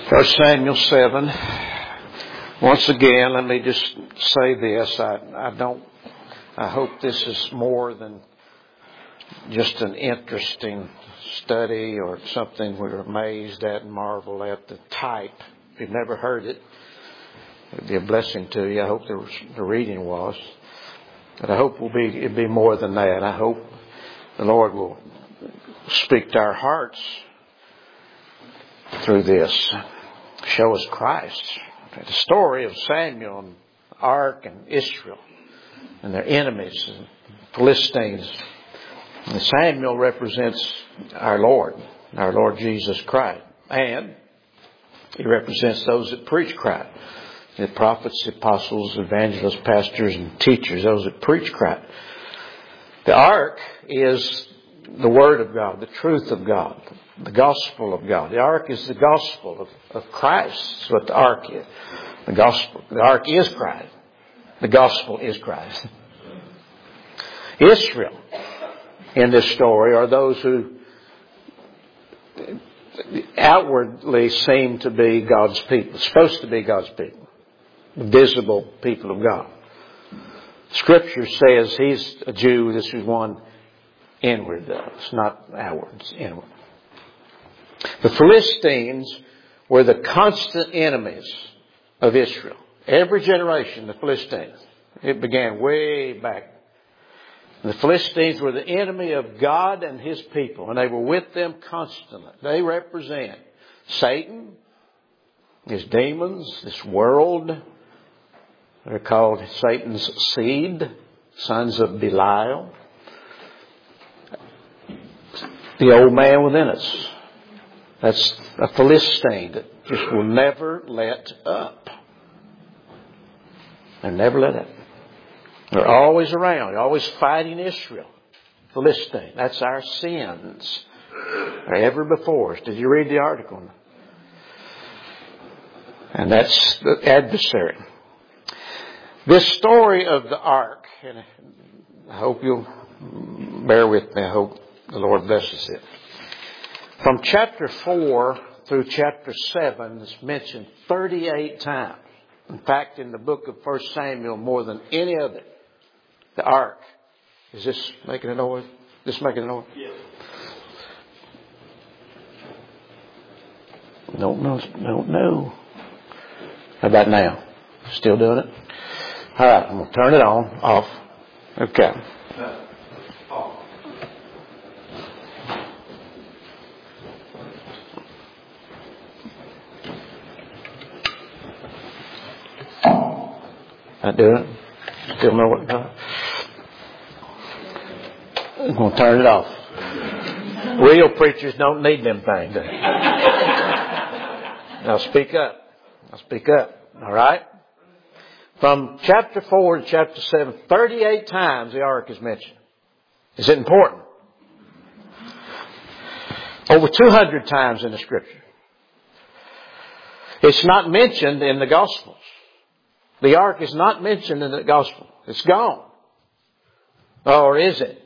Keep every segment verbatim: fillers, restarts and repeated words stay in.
First Samuel seven. Once again, let me just say this. I, I don't, I hope this is more than just an interesting study or something we're amazed at and marvel at. The type, if you've never heard it, it'd be a blessing to you. I hope the, the reading was. But I hope it will be, it'll be more than that. I hope the Lord will speak to our hearts through this. Show us Christ. The story of Samuel and the Ark and Israel and their enemies and Philistines. And Samuel represents our Lord, our Lord Jesus Christ. And he represents those that preach Christ. The prophets, apostles, evangelists, pastors, and teachers, those that preach Christ. The Ark is the Word of God, the truth of God, the gospel of God. The Ark is the gospel of, of Christ. That's what the Ark is. The gospel. The Ark is Christ. The gospel is Christ. Israel in this story are those who outwardly seem to be God's people, supposed to be God's people, the visible people of God. Scripture says he's a Jew. This is one inward, though. It's not outward, it's inward. The Philistines were the constant enemies of Israel. Every generation, the Philistines. It began way back. The Philistines were the enemy of God and His people, and they were with them constantly. They represent Satan, his demons, this world. They're called Satan's seed, sons of Belial. The old man within us. That's a Philistine that just will never let up. They never let up. They're always around. They're always fighting Israel. Philistine. That's our sins. They're ever before us. Did you read the article? And that's the adversary. This story of the Ark, and I hope you'll bear with me. I hope the Lord blesses it. From chapter four through chapter seven, it's mentioned thirty-eight times. In fact, in the book of First Samuel, more than any other, the Ark. Is this making a noise? This making a noise? Yes. Don't know. Don't know. How about now? Still doing it? All right. I'm going to turn it on. Off. Okay. I do it. Still know what. Uh, I'm going to turn it off. Real preachers don't need them things. Now speak up. Now speak up. All right. From chapter four to chapter seven, thirty-eight times the Ark is mentioned. Is it important? Over two hundred times in the Scripture. It's not mentioned in the Gospels. The Ark is not mentioned in the Gospel. It's gone. Or is it?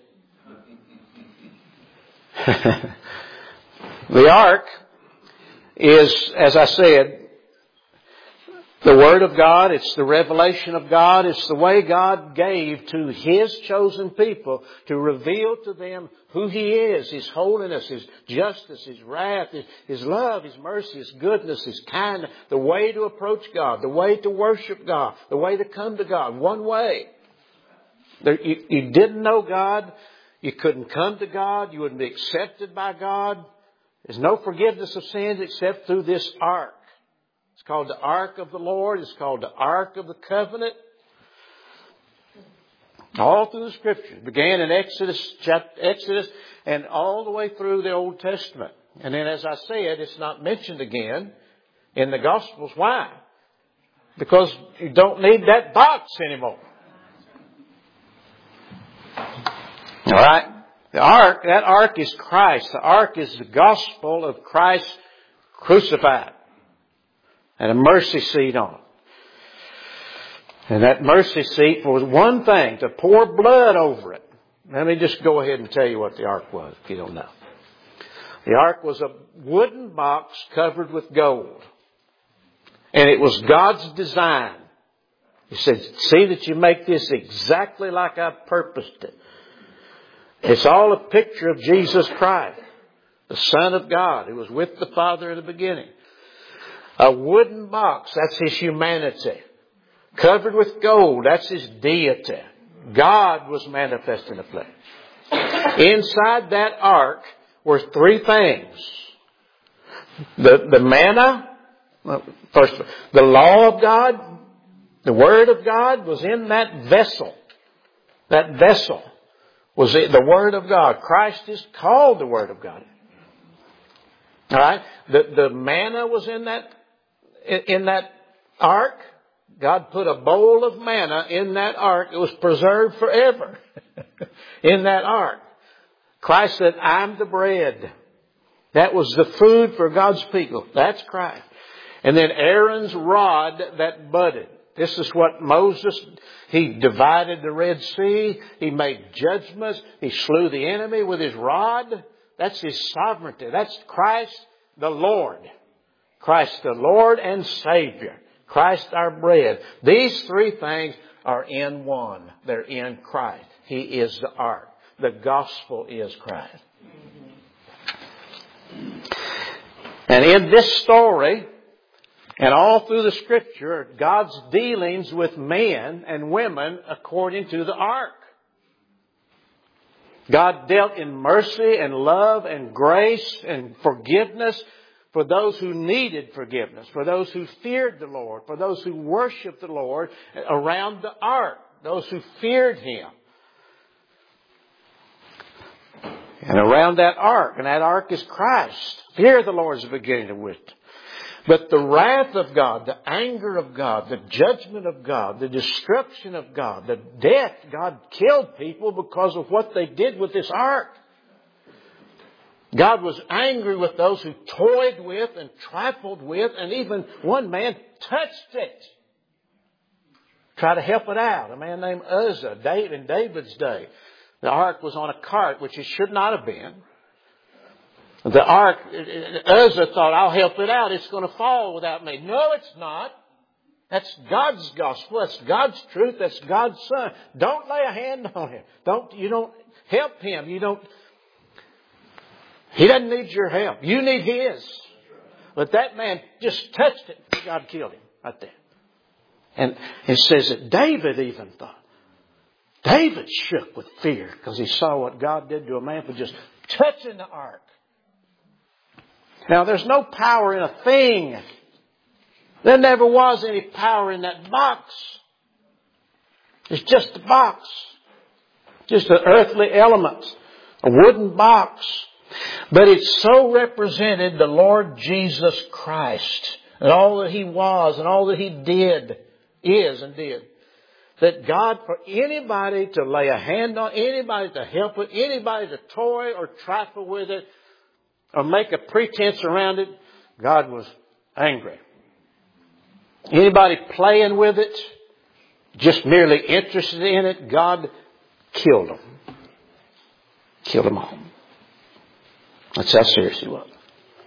The Ark is, as I said, the Word of God. It's the revelation of God. It's the way God gave to His chosen people to reveal to them who He is, His holiness, His justice, His wrath, His, His love, His mercy, His goodness, His kindness, the way to approach God, the way to worship God, the way to come to God. One way. There, you, you didn't know God. You couldn't come to God. You wouldn't be accepted by God. There's no forgiveness of sins except through this Ark. It's called the Ark of the Lord. It's called the Ark of the Covenant. All through the Scriptures. It began in Exodus, chapter, Exodus and all the way through the Old Testament. And then, as I said, it's not mentioned again in the Gospels. Why? Because you don't need that box anymore. All right? The Ark, that Ark is Christ. The Ark is the gospel of Christ crucified. And a mercy seat on it. And that mercy seat was one thing, to pour blood over it. Let me just go ahead and tell you what the Ark was, if you don't know. The Ark was a wooden box covered with gold. And it was God's design. He said, see that you make this exactly like I purposed it. It's all a picture of Jesus Christ, the Son of God, who was with the Father in the beginning. A wooden box, that's His humanity. Covered with gold, that's His deity. God was manifest in the flesh. Inside that ark were three things. The, the manna, first, the law of God, the Word of God was in that vessel. That vessel was the Word of God. Christ is called the Word of God. All right? The, the manna was in that, in that ark. God put a bowl of manna in that ark. It was preserved forever in that ark. Christ said, I'm the bread. That was the food for God's people. That's Christ. And then Aaron's rod that budded. This is what Moses, he divided the Red Sea. He made judgments. He slew the enemy with his rod. That's His sovereignty. That's Christ the Lord. Christ the Lord and Savior. Christ our bread. These three things are in one. They're in Christ. He is the ark. The gospel is Christ. And in this story, and all through the Scripture, are God's dealings with men and women according to the ark. God dealt in mercy and love and grace and forgiveness for those who needed forgiveness, for those who feared the Lord, for those who worshiped the Lord around the ark, those who feared Him. And around that ark, and that ark is Christ. Fear of the Lord is the beginning of wisdom. But the wrath of God, the anger of God, the judgment of God, the destruction of God, the death, God killed people because of what they did with this ark. God was angry with those who toyed with and trifled with, and even one man touched it. Try to help it out. A man named Uzzah, David, in David's day. The ark was on a cart, which it should not have been. The ark, Uzzah thought, I'll help it out. It's going to fall without me. No, it's not. That's God's gospel. That's God's truth. That's God's Son. Don't lay a hand on Him. Don't, you don't help Him. You don't, He doesn't need your help. You need His. But that man just touched it. God killed him right there. And it says that David even thought. David shook with fear because he saw what God did to a man for just touching the ark. Now, there's no power in a thing. There never was any power in that box. It's just a box. Just an earthly element. A wooden box. But it so represented the Lord Jesus Christ. And all that He was and all that He did, is and did. That God, for anybody to lay a hand on, anybody to help it, anybody to toy or trifle with it, or make a pretense around it, God was angry. Anybody playing with it, just merely interested in it, God killed them. Killed them all. That's how serious He was.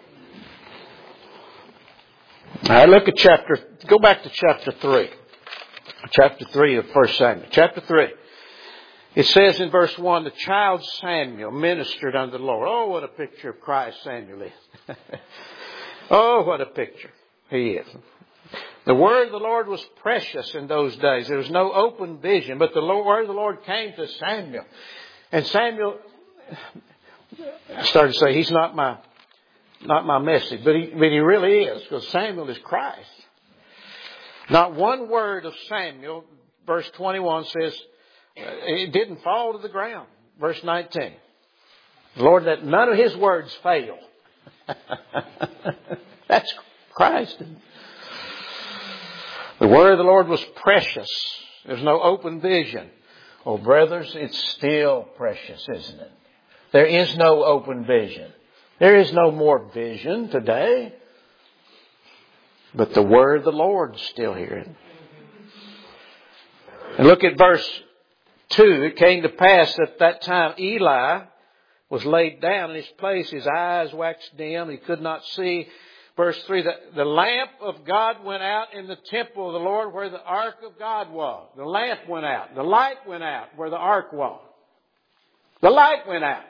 All right, look at chapter, go back to chapter three. Chapter three of First Samuel. Chapter three. It says in verse one, the child Samuel ministered unto the Lord. Oh, what a picture of Christ Samuel is. Oh, what a picture he is. The word of the Lord was precious in those days. There was no open vision, but the word of the Lord came to Samuel. And Samuel, I started to say, he's not my, not my message, but he, but he really is, because Samuel is Christ. Not one word of Samuel, verse twenty-one says, it didn't fall to the ground. Verse nineteen. Lord, that none of His words fail. That's Christ. The word of the Lord was precious. There's no open vision. Oh, brothers, it's still precious, isn't it? There is no open vision. There is no more vision today. But the word of the Lord is still here. And look at verse two. It came to pass that at that time Eli was laid down in his place. His eyes waxed dim. He could not see. Verse three, the, the lamp of God went out in the temple of the Lord where the ark of God was. The lamp went out. The light went out where the ark was. The light went out.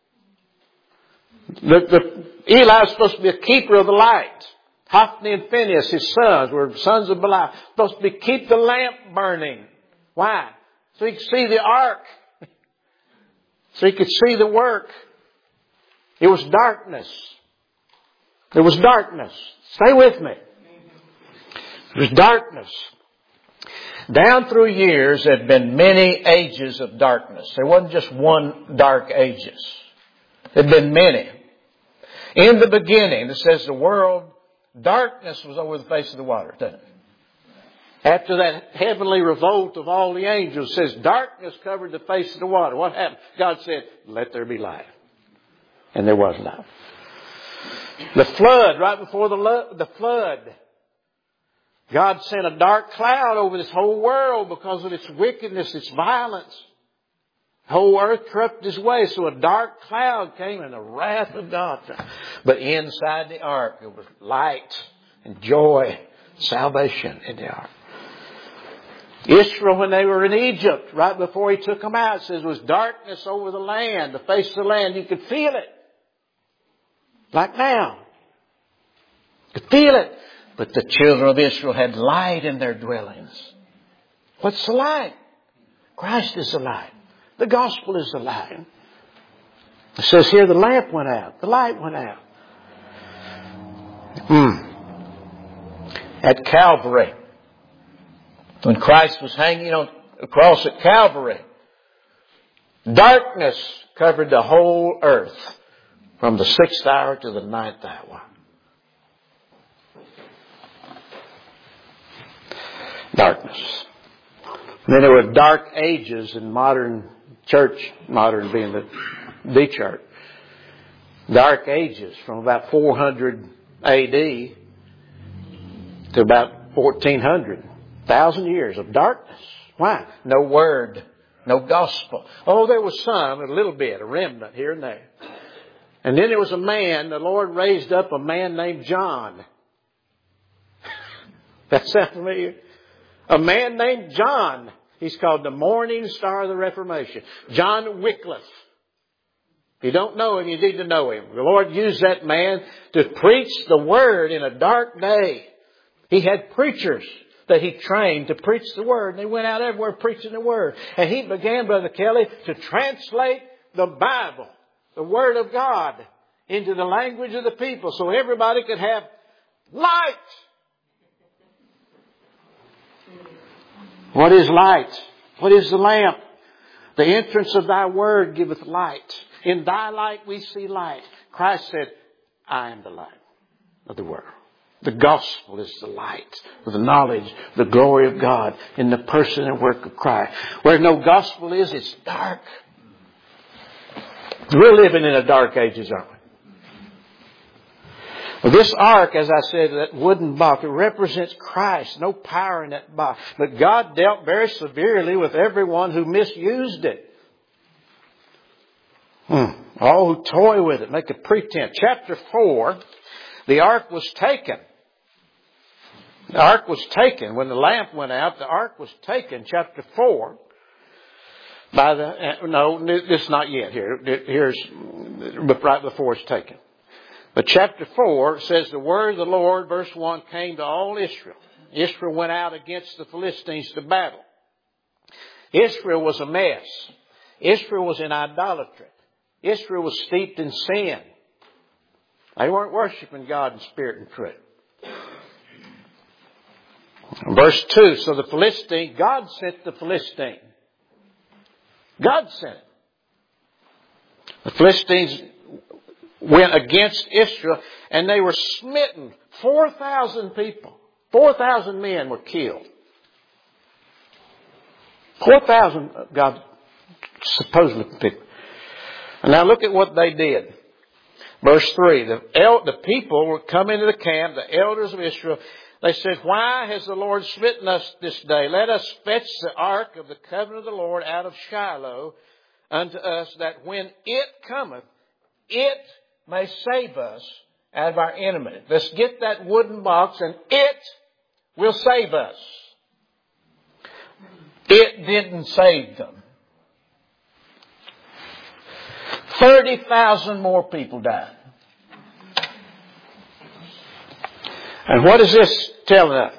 The, the, Eli was supposed to be a keeper of the light. Hophni and Phinehas, his sons, were sons of Belial. Supposed to be keep the lamp burning. Why? So he could see the ark. So he could see the work. It was darkness. There was darkness. Stay with me. There was darkness. Down through years, there had been many ages of darkness. There wasn't just one dark ages. There had been many. In the beginning, it says the world, darkness was over the face of the water, doesn't it? After that heavenly revolt of all the angels, it says darkness covered the face of the water. What happened? God said, let there be light. And there was light. The flood, right before the, lo- the flood, God sent a dark cloud over this whole world because of its wickedness, its violence. The whole earth corrupted His way, so a dark cloud came and the wrath of God. But inside the ark, there was light and joy, salvation in the ark. Israel, when they were in Egypt, right before He took them out, it says there was darkness over the land, the face of the land. You could feel it. Like now. You could feel it. But the children of Israel had light in their dwellings. What's the light? Christ is the light. The gospel is the light. It says here the lamp went out. The light went out. Hmm. At Calvary, when Christ was hanging on the cross at Calvary, darkness covered the whole earth from the sixth hour to the ninth hour. Darkness. And then there were dark ages in modern church, modern being the, the church. Dark ages from about four hundred A D to about fourteen hundred. Thousand years of darkness. Why? No word. No gospel. Oh, there was some, a little bit, a remnant here and there. And then there was a man, the Lord raised up a man named John. That sound familiar? A man named John. He's called the Morning Star of the Reformation. John Wycliffe. If you don't know him, you need to know him. The Lord used that man to preach the Word in a dark day. He had preachers that He trained to preach the Word. And they went out everywhere preaching the Word. And he began, Brother Kelly, to translate the Bible, the Word of God, into the language of the people so everybody could have light. What is light? What is the lamp? The entrance of Thy Word giveth light. In Thy light we see light. Christ said, I am the light of the world. The gospel is the light, the knowledge, the glory of God in the person and work of Christ. Where no gospel is, it's dark. We're living in a dark ages, aren't we? Well, this ark, as I said, that wooden box, it represents Christ. No power in that box. But God dealt very severely with everyone who misused it. Hmm. All who toy with it, make a pretense. Chapter four, the ark was taken. The ark was taken. When the lamp went out, the ark was taken. Chapter four. By the, uh, no, it's not yet here. Here's, but right before it's taken. But chapter four says the word of the Lord, verse one, came to all Israel. Israel went out against the Philistines to battle. Israel was a mess. Israel was in idolatry. Israel was steeped in sin. They weren't worshiping God in spirit and truth. Verse two, so the Philistine, God sent the Philistine. God sent it. The Philistines went against Israel and they were smitten. four thousand people, four thousand men were killed. four thousand, God, supposedly people. And now look at what they did. Verse three, the, el- the people were coming into the camp, the elders of Israel. They said, why has the Lord smitten us this day? Let us fetch the ark of the covenant of the Lord out of Shiloh unto us, that when it cometh, it may save us out of our enemy. Let's get that wooden box and it will save us. It didn't save them. thirty thousand more people died. And what is this telling us?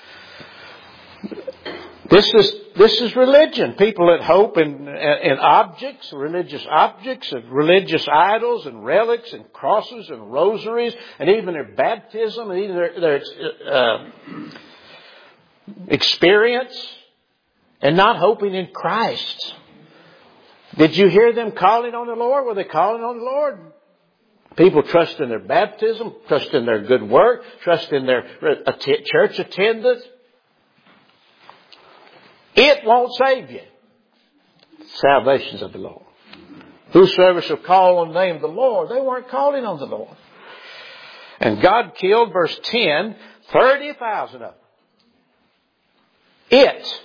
This is, this is religion. People that hope in, in objects, religious objects, and religious idols, and relics, and crosses, and rosaries, and even their baptism, and even their, their uh, experience, and not hoping in Christ. Did you hear them calling on the Lord? Were they calling on the Lord? People trust in their baptism, trust in their good work, trust in their church attendance. It won't save you. Salvation's of the Lord. Whosoever shall call on the name of the Lord, they weren't calling on the Lord. And God killed, verse ten, thirty thousand of them. It.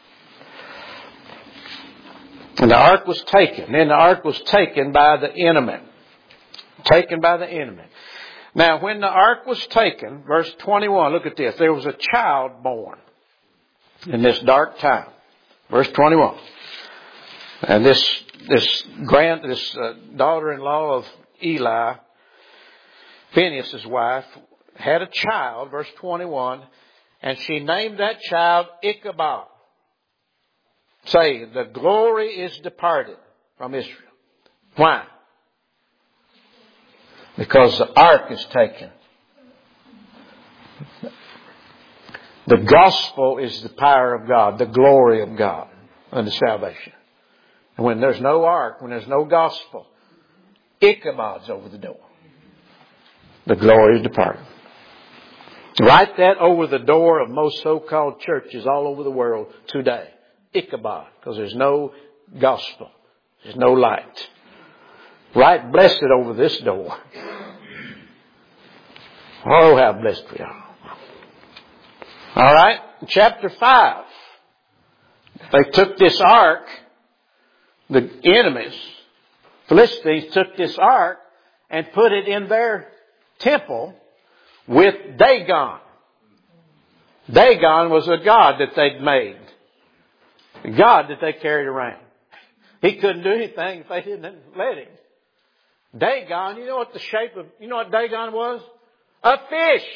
And the ark was taken. And the ark was taken by the enemy. Taken by the enemy. Now, when the ark was taken, verse twenty-one, look at this. There was a child born in this dark time. Verse twenty-one. And this, this grand, this uh, daughter-in-law of Eli, Phinehas' wife, had a child, verse twenty-one, and she named that child Ichabod. Say, the glory is departed from Israel. Why? Because the ark is taken. The gospel is the power of God, the glory of God unto salvation. And when there's no ark, when there's no gospel, Ichabod's over the door. The glory is departed. Write that over the door of most so-called churches all over the world today. Ichabod, because there's no gospel. There's no light. Write blessed over this door. Oh, how blessed we are. All right, chapter five. They took this ark, the enemies, Philistines took this ark and put it in their temple with Dagon. Dagon was a god that they'd made. A god that they carried around. He couldn't do anything if they didn't let him. Dagon, you know what the shape of, you know what Dagon was? A fish.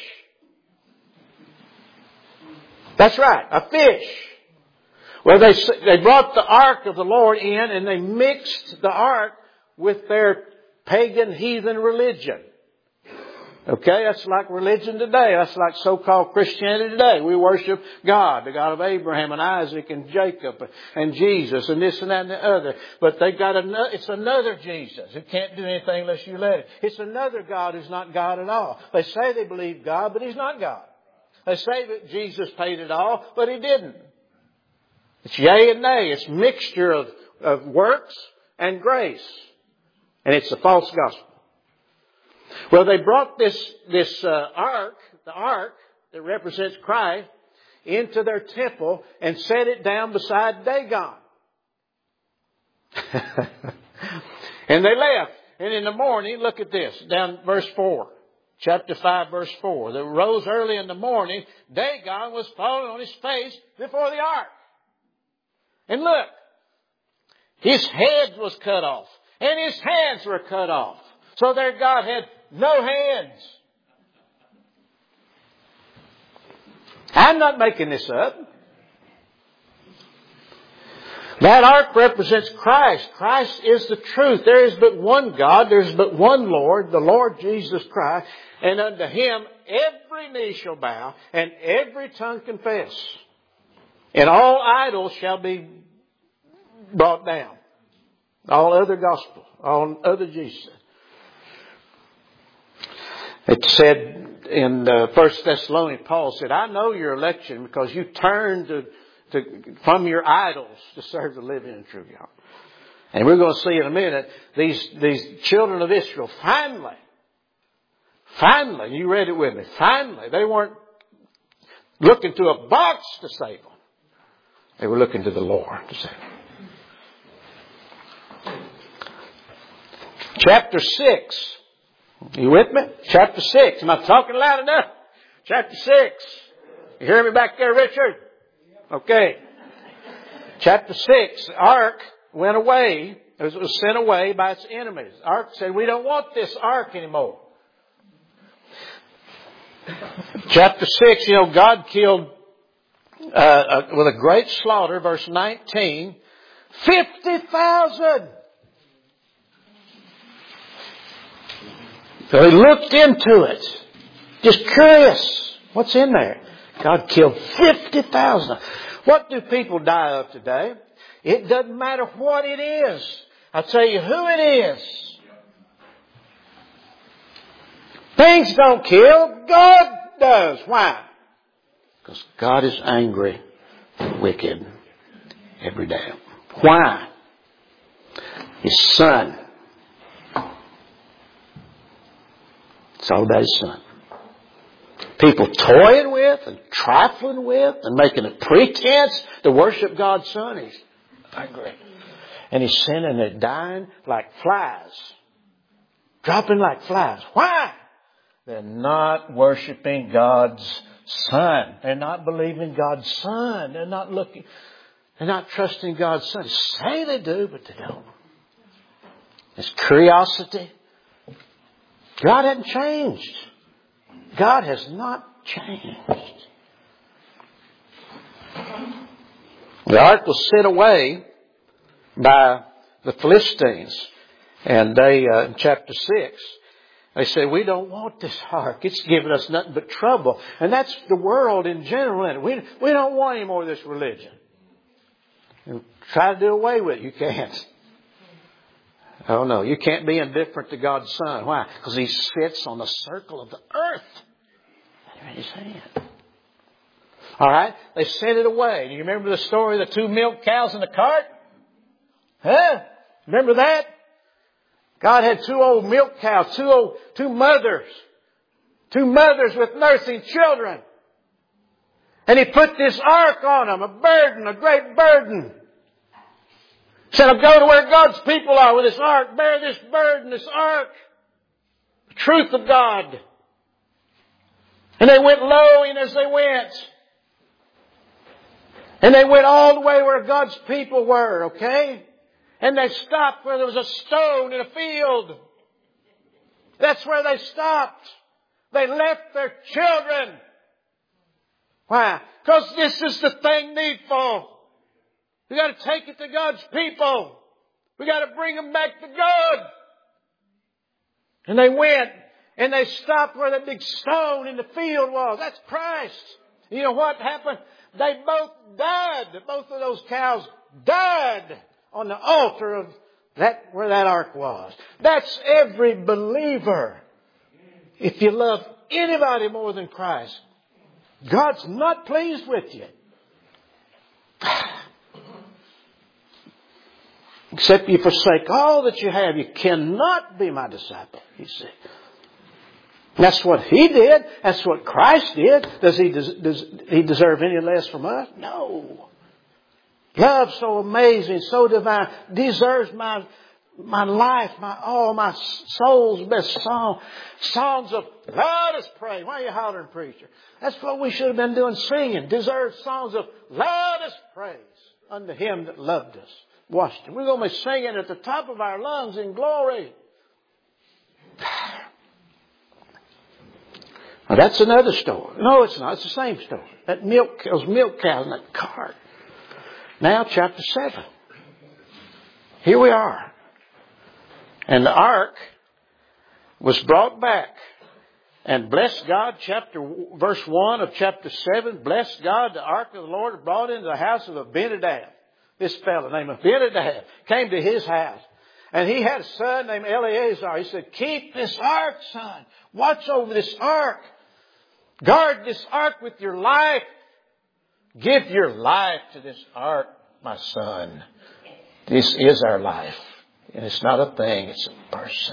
That's right, a fish. Well, they they brought the ark of the Lord in and they mixed the ark with their pagan heathen religion. Okay, that's like religion today. That's like so-called Christianity today. We worship God, the God of Abraham and Isaac and Jacob and Jesus and this and that and the other. But they got another, it's another Jesus who can't do anything unless you let it. It's another God who's not God at all. They say they believe God, but He's not God. They say that Jesus paid it all, but He didn't. It's yea and nay. It's a mixture of, of works and grace. And it's a false gospel. Well, they brought this, this uh, ark, the ark that represents Christ, into their temple and set it down beside Dagon. And they left. And in the morning, look at this, down verse four. Chapter five, verse four. They rose early in the morning. Dagon was falling on his face before the ark. And look, his head was cut off. And his hands were cut off. So their God had no hands. I'm not making this up. That ark represents Christ. Christ is the truth. There is but one God. There is but one Lord, the Lord Jesus Christ. And unto Him every knee shall bow and every tongue confess. And all idols shall be brought down. All other gospel, all other Jesus. It said in uh, First Thessalonians, Paul said, I know your election because you turned to, to, from your idols to serve the living and true God. And we're going to see in a minute, these, these children of Israel, finally, finally, you read it with me, finally, they weren't looking to a box to save them. They were looking to the Lord to save them. Chapter six. You with me? Chapter six. Am I talking loud enough? Chapter six. You hear me back there, Richard? Okay. Chapter six. The ark went away. It was, it was sent away by its enemies. The ark said, we don't want this ark anymore. Chapter six, you know, God killed uh, uh, with a great slaughter, verse nineteen, fifty thousand. So he looked into it. Just curious. What's in there? God killed fifty thousand. What do people die of today? It doesn't matter what it is. I'll tell you who it is. Things don't kill. God does. Why? Because God is angry and wicked every day. Why? His Son. It's all about His Son. People toying with and trifling with and making a pretense to worship God's Son. He's angry. And He's sinning. They're dying like flies. Dropping like flies. Why? They're not worshiping God's Son. They're not believing God's Son. They're not looking, they're not trusting God's Son. They say they do, but they don't. It's curiosity. God hasn't changed. God has not changed. The ark was sent away by the Philistines. And they, uh, in chapter six, they said, we don't want this ark. It's giving us nothing but trouble. And that's the world in general. And we, we don't want any more of this religion. And try to do away with it. You can't. Oh no, you can't be indifferent to God's Son. Why? Because He sits on the circle of the earth. In His hand. All right? They sent it away. Do you remember the story of the two milk cows in the cart? Huh? Remember that? God had two old milk cows, two old, two mothers, two mothers with nursing children. And He put this ark on them, a burden, a great burden. He said, I'll go to where God's people are with this ark, bear this burden, this ark, the truth of God. And they went lowing as they went. And they went all the way where God's people were, okay? And they stopped where there was a stone in a field. That's where they stopped. They left their children. Why? Because this is the thing needful. We got to take it to God's people. We got to bring them back to God. And they went and they stopped where the big stone in the field was. That's Christ. You know what happened? They both died. Both of those cows died on the altar of that where that ark was. That's every believer. If you love anybody more than Christ, God's not pleased with you. Except you forsake all that you have, you cannot be my disciple, He said. That's what He did. That's what Christ did. Does He, does, does he deserve any less from us? No. Love so amazing, so divine, deserves my, my life, my all, my soul's best song. Songs of loudest praise. Why are you hollering, preacher? That's what we should have been doing, singing. Deserves songs of loudest praise unto Him that loved us. Washed Him. We're going to be singing at the top of our lungs in glory. Now that's another story. No, it's not. It's the same story. That milk, those milk cows in that cart. Now chapter seven. Here we are. And the ark was brought back. And bless God, chapter verse one of chapter seven. Bless God, the ark of the Lord was brought into the house of Abinadab. This fellow named Abinadab came to his house. And he had a son named Eleazar. He said, keep this ark, son. Watch over this ark. Guard this ark with your life. Give your life to this ark, my son. This is our life. And it's not a thing, it's a person.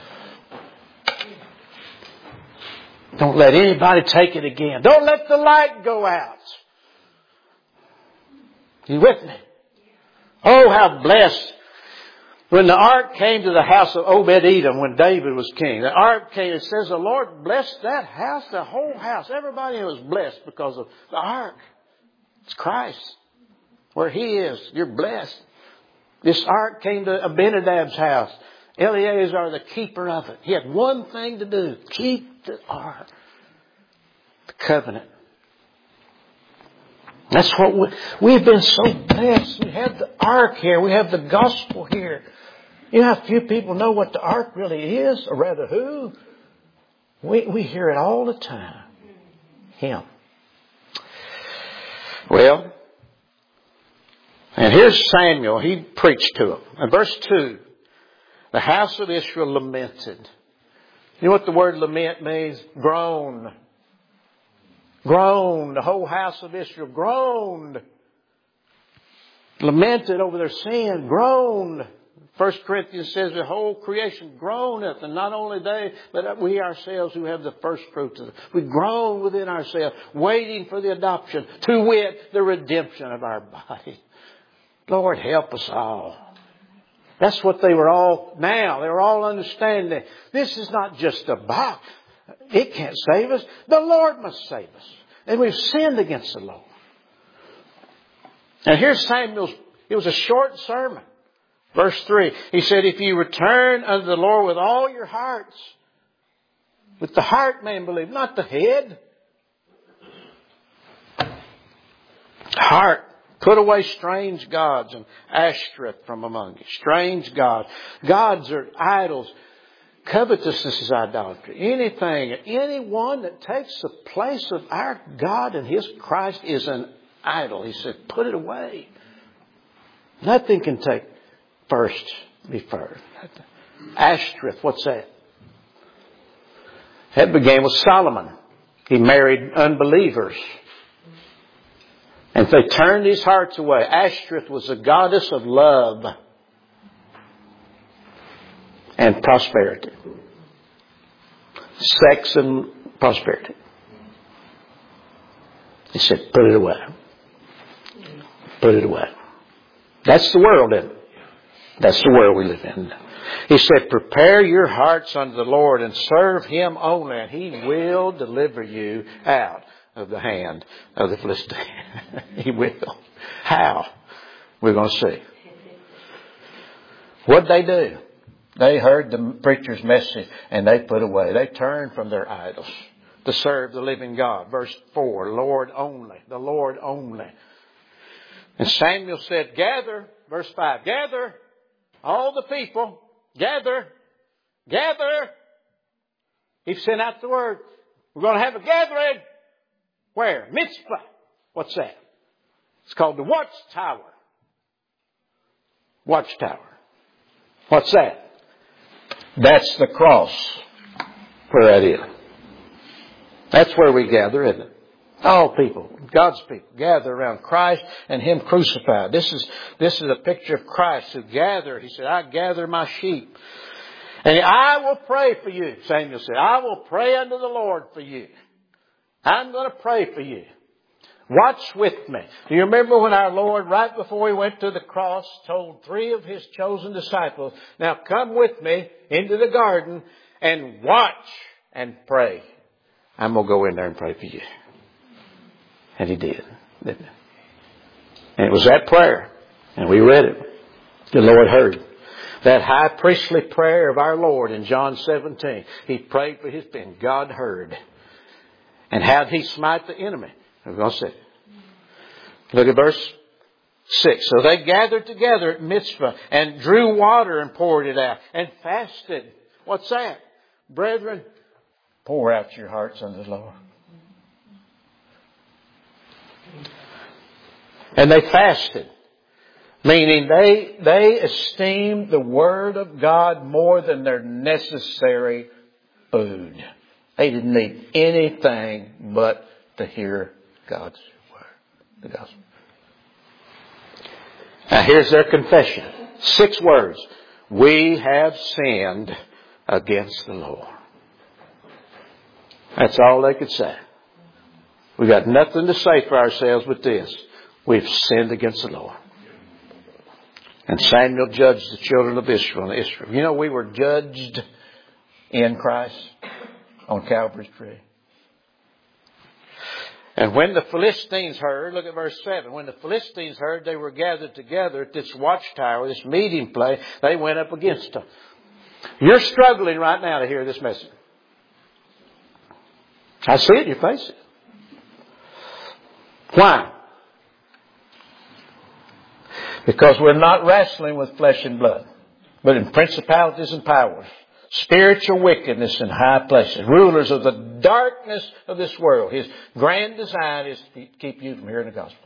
Don't let anybody take it again. Don't let the light go out. You with me? Oh, how blessed When the ark came to the house of Obed-Edom, when David was king, the ark came, it says the Lord blessed that house, the whole house. Everybody was blessed because of the ark. It's Christ. Where He is, you're blessed. This ark came to Abinadab's house. Eleazar, the keeper of it. He had one thing to do. Keep the ark. The covenant. That's what we, we've been so blessed. We have the ark here. We have the gospel here. You know how few people know what the ark really is, or rather who? We, we hear it all the time. Him. Well, and here's Samuel. He preached to them. In verse two, the house of Israel lamented. You know what the word lament means? Groan. Groaned. The whole house of Israel groaned. Lamented over their sin. Groaned. First Corinthians says the whole creation groaneth, and not only they, but we ourselves who have the first fruits of it. We groan within ourselves, waiting for the adoption, to wit, the redemption of our body. Lord, help us all. That's what they were all now. They were all understanding. This is not just a box. It can't save us. The Lord must save us. And we've sinned against the Lord. And here's Samuel's, it was a short sermon. Verse three, he said, if you return unto the Lord with all your hearts, with the heart man believe, not the head. Heart. Put away strange gods and Ashtoreth from among you. Strange gods. Gods are idols. Covetousness is idolatry. Anything, anyone that takes the place of our God and His Christ is an idol. He said, put it away. Nothing can take first, be first. Ashtoreth, what's that? That began with Solomon. He married unbelievers. And they turned his hearts away. Ashtoreth was a goddess of love and prosperity. Sex and prosperity. He said, put it away. Put it away. That's the world, isn't it? That's the world we live in. He said, prepare your hearts unto the Lord and serve Him only, and He will deliver you out of the hand of the Philistine. He will. How? We're going to see. What'd they do? They heard the preacher's message and they put away. They turned from their idols to serve the living God. Verse four, Lord only. The Lord only. And Samuel said, gather. Verse five, gather all the people. Gather. Gather. He sent out the word. We're going to have a gathering. Where? Mitzvah. What's that? It's called the Watchtower. Watchtower. What's that? That's the cross. Where that is. That's where we gather, isn't it? All people, God's people, gather around Christ and Him crucified. This is, this is a picture of Christ who gathered. He said, I gather my sheep. And I will pray for you, Samuel said. I will pray unto the Lord for you. I'm going to pray for you. Watch with me. Do you remember when our Lord, right before He went to the cross, told three of His chosen disciples, now come with me into the garden and watch and pray. I'm going to go in there and pray for you. And He did, didn't He? And it was that prayer. And we read it. The Lord heard. That high priestly prayer of our Lord in John seventeen. He prayed for His people. God heard. And how did He smite the enemy? We're going to see. Look at verse six. So they gathered together at Mitzvah and drew water and poured it out and fasted. What's that? Brethren, pour out your hearts unto the Lord. And they fasted. Meaning they, they esteemed the Word of God more than their necessary food. They didn't need anything but to hear God's Word. The gospel. Now here's their confession. Six words. We have sinned against the Lord. That's all they could say. We got nothing to say for ourselves but this. We've sinned against the Lord. And Samuel judged the children of Israel. Israel. You know, we were judged in Christ on Calvary's tree. And when the Philistines heard, look at verse seven, when the Philistines heard they were gathered together at this watchtower, this meeting place, they went up against them. You're struggling right now to hear this message. I see it in your face. Why? Because we're not wrestling with flesh and blood, but in principalities and powers, spiritual wickedness in high places, rulers of the darkness of this world. His grand design is to keep you from hearing the gospel.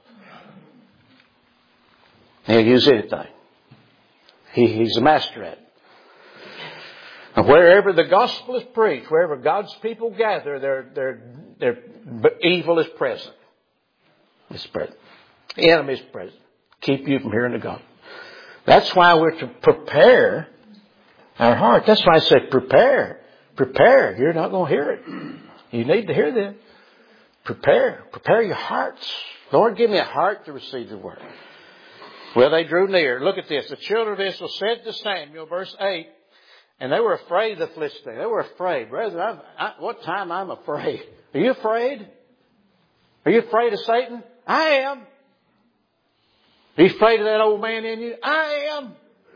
He'll use anything. He, he's a master at it. And wherever the gospel is preached, wherever God's people gather, their, their, their evil is present. It's present. The enemy is present. Keep you from hearing the gospel. That's why we're to prepare our heart. That's why I say prepare. Prepare. You're not going to hear it. You need to hear that. Prepare. Prepare your hearts. Lord, give me a heart to receive the word. Well, they drew near. Look at this. The children of Israel said to Samuel, verse eight, and they were afraid of the Philistines. They were afraid. Brethren, I'm, I, what time I'm afraid? Are you afraid? Are you afraid of Satan? I am. Are you afraid of that old man in you? I am.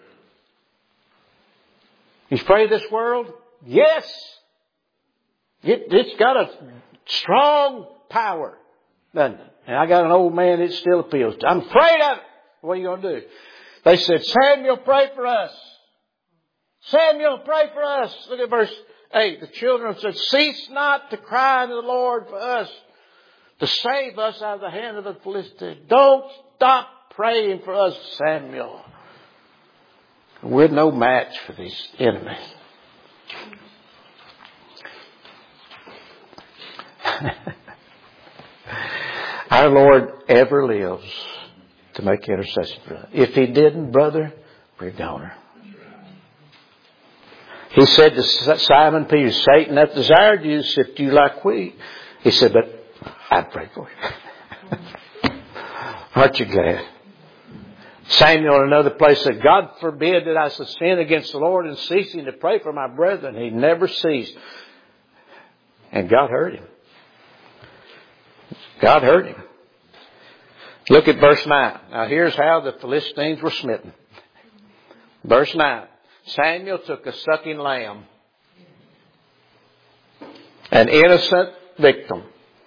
You afraid of this world? Yes. It, it's got a strong power, doesn't it? And I got an old man that still appeals to. I'm afraid of it. What are you going to do? They said, Samuel, pray for us. Samuel, pray for us. Look at verse eight. The children said, cease not to cry unto the Lord for us, to save us out of the hand of the Philistines. Don't stop praying for us, Samuel. We're no match for these enemies. Our Lord ever lives to make intercession for us. If He didn't, brother, we're goner. He said to Simon Peter, Satan hath desired you to sift you like wheat. He said, but I'd pray for you. Aren't you glad? Samuel in another place said, God forbid that I should sin against the Lord in ceasing to pray for my brethren. He never ceased. And God heard him. God heard him. Look at verse nine. Now here's how the Philistines were smitten. Verse nine. Samuel took a sucking lamb, an innocent victim,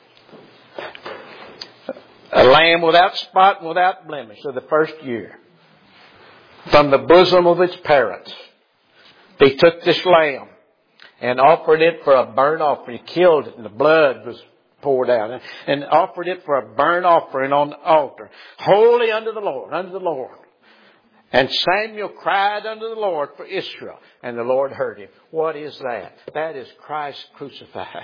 a lamb without spot and without blemish of the first year, from the bosom of its parents. He took this lamb and offered it for a burnt offering. He killed it and the blood was poured out, and offered it for a burnt offering on the altar, holy unto the Lord, unto the Lord. And Samuel cried unto the Lord for Israel, and the Lord heard him. What is that? That is Christ crucified.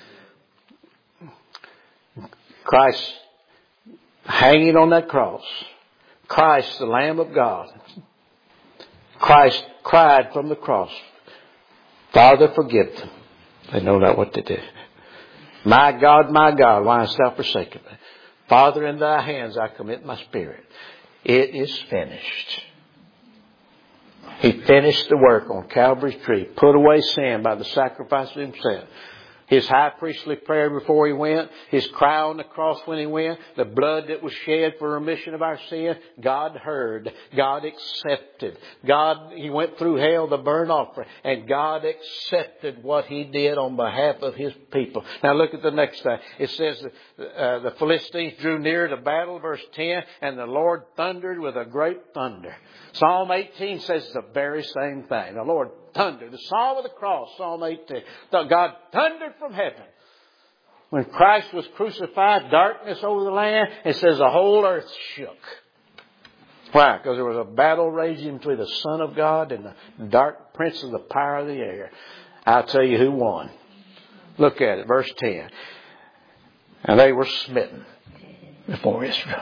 Christ hanging on that cross. Christ, the Lamb of God. Christ cried from the cross, Father, forgive them. They know not what they did. My God, my God, why hast thou forsaken me? Father, in thy hands I commit my spirit. It is finished. He finished the work on Calvary's tree, put away sin by the sacrifice of Himself. His high priestly prayer before He went, His cry on the cross when He went, the blood that was shed for remission of our sin, God heard, God accepted. God, He went through hell, the burnt offering, and God accepted what He did on behalf of His people. Now look at the next thing. It says uh, the Philistines drew near to battle, verse ten, and the Lord thundered with a great thunder. Psalm eighteen says the very same thing. The Lord thundered. The Psalm of the Cross, Psalm eighteen. God thundered from heaven. When Christ was crucified, darkness over the land, it says the whole earth shook. Why? Because there was a battle raging between the Son of God and the dark prince of the power of the air. I'll tell you who won. Look at it, verse ten. And they were smitten before Israel.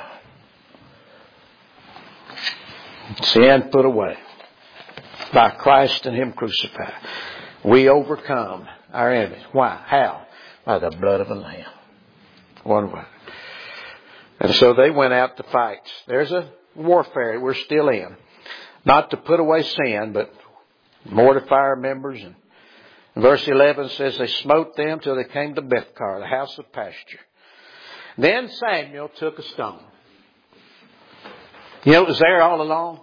Sin put away by Christ and Him crucified. We overcome our enemies. Why? How? By the blood of a lamb. One way. And so they went out to fight. There's a warfare we're still in. Not to put away sin, but mortify our members. And verse eleven says they smote them till they came to Bethkar, the house of pasture. Then Samuel took a stone. You know, it was there all along.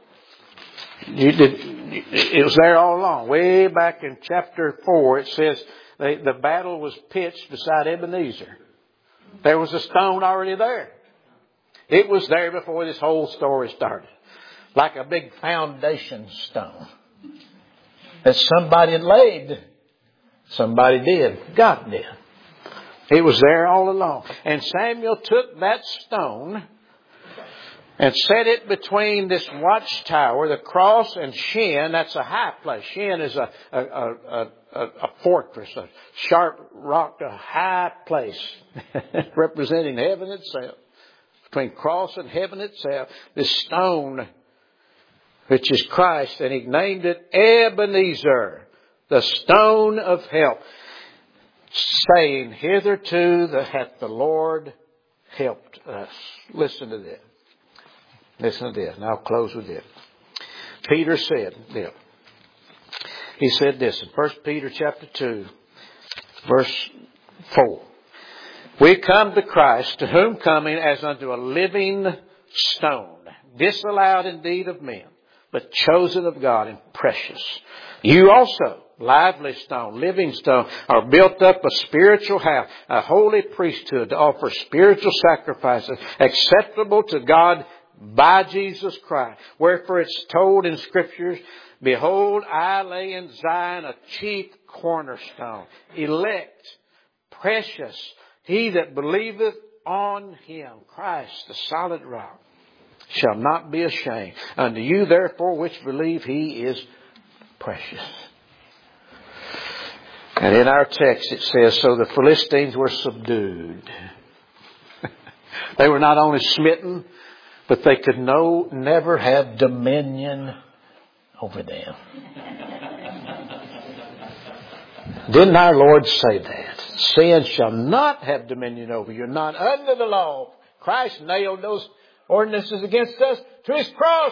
You did, it was there all along. Way back in chapter four, it says the, the battle was pitched beside Ebenezer. There was a stone already there. It was there before this whole story started. Like a big foundation stone that somebody had laid. Somebody did. God did. It was there all along. And Samuel took that stone and set it between this watchtower, the cross, and Shin. That's a high place. Shin is a, a, a, a, a fortress, a sharp rock, a high place representing heaven itself. Between cross and heaven itself, this stone, which is Christ, and he named it Ebenezer, the stone of help, saying, hitherto hath the Lord helped us. Listen to this. Listen to this, and I'll close with this. Peter said this. He said this in First Peter chapter two, verse four. We come to Christ, to whom coming as unto a living stone, disallowed indeed of men, but chosen of God and precious. You also, lively stone, living stone, are built up a spiritual house, a holy priesthood to offer spiritual sacrifices acceptable to God by Jesus Christ. Wherefore it's told in Scriptures, behold, I lay in Zion a chief cornerstone, elect, precious, he that believeth on him, Christ, the solid rock, shall not be ashamed. Unto you, therefore, which believe, he is precious. And in our text it says, so the Philistines were subdued. They were not only smitten, but they could no, never have dominion over them. Didn't our Lord say that? Sin shall not have dominion over you. You're not under the law. Christ nailed those ordinances against us to His cross.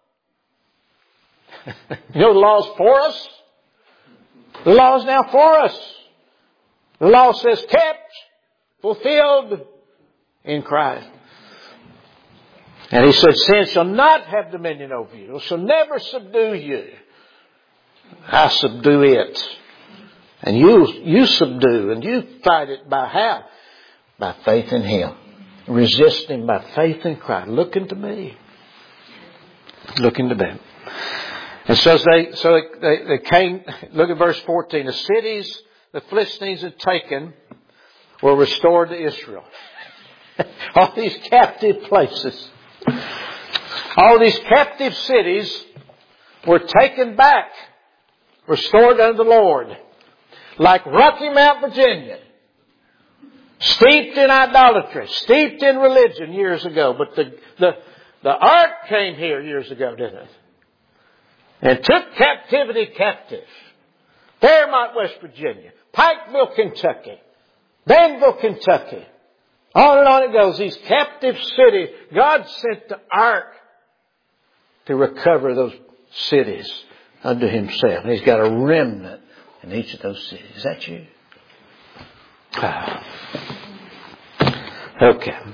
You know the law's for us. The law is now for us. The law says kept, fulfilled in Christ. And He said, sin shall not have dominion over you. It shall never subdue you. I subdue it. And you, you subdue and you fight it by how? By faith in Him. Resist Him by faith in Christ. Looking to me. Looking to me. And so they, so they, they came, look at verse fourteen. The cities the Philistines had taken were restored to Israel. All these captive places. All these captive cities were taken back. Restored unto the Lord. Like Rocky Mount, Virginia. Steeped in idolatry. Steeped in religion years ago. But the, the, the ark came here years ago, didn't it? And took captivity captive. Fairmont, West Virginia. Pikeville, Kentucky. Danville, Kentucky. On and on it goes. These captive cities. God sent the ark to recover those cities unto Himself. And He's got a remnant in each of those cities. Is that you? Ah. Okay.